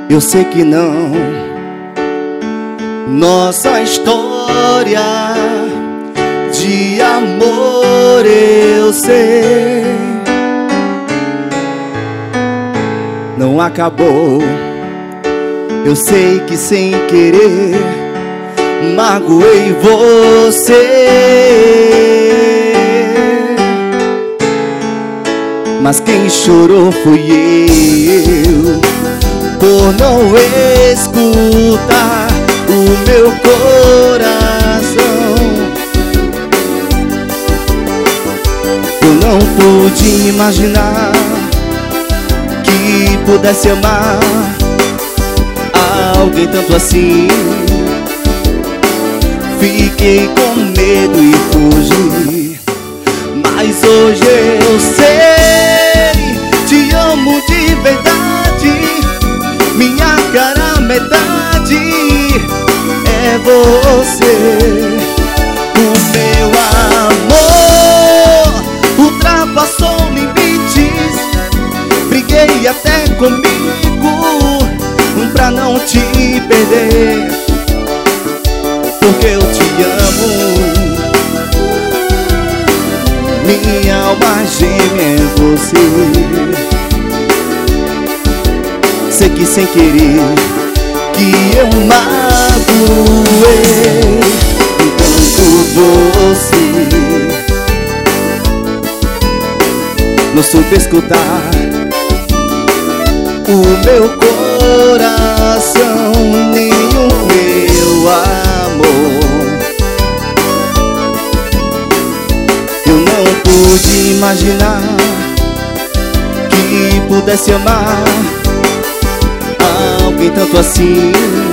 Eu sei que não. Nossa história de amor eu sei não acabou. Eu sei que sem querer magoei você, mas quem chorou fui eu, por não escutar o meu coração. Eu não pude imaginar que pudesse amar alguém tanto assim. Fiquei com medo e fugi, mas hoje eu sei, te amo de verdade. Minha cara metade é você. O meu amor ultrapassou limites. Briguei até comigo pra não te perder, porque eu te amo. Minha alma gêmea é você. Sei que sem querer que eu magoei enquanto você não soube escutar o meu coração, nem o meu amor. Eu não pude imaginar que pudesse amar alguém tanto assim.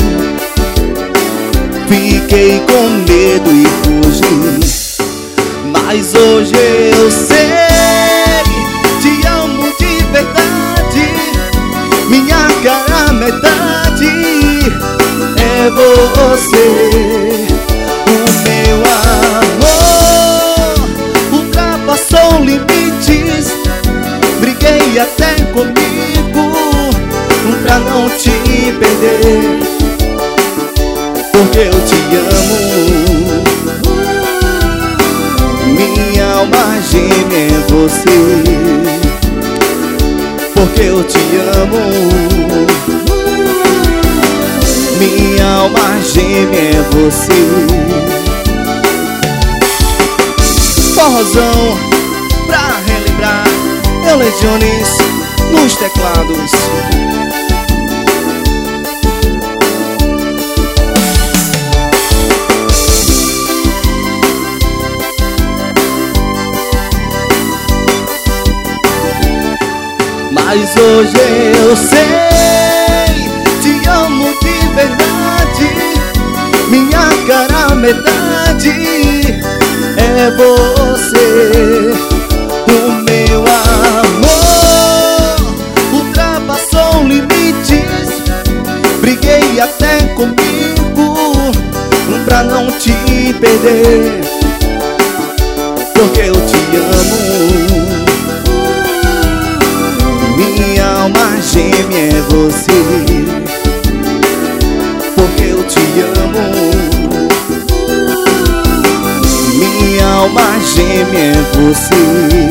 Fiquei com medo e fugi, mas hoje eu sei, te amo de verdade. Minha cara metade é você. O meu amor ultrapassou limites. Briguei até comigo pra não te perder, porque eu te amo. Minha alma gêmea é você, porque eu te amo. Minha alma gêmea é você. Forrozão pra relembrar, Euler Jones nos teclados. Mas hoje eu sei, te amo de verdade. Minha cara metade é você. O meu amor ultrapassou limites. Briguei até comigo pra não te perder, porque eu te amo. Minha alma gêmea é você, porque eu te amo. Minha alma gêmea é você.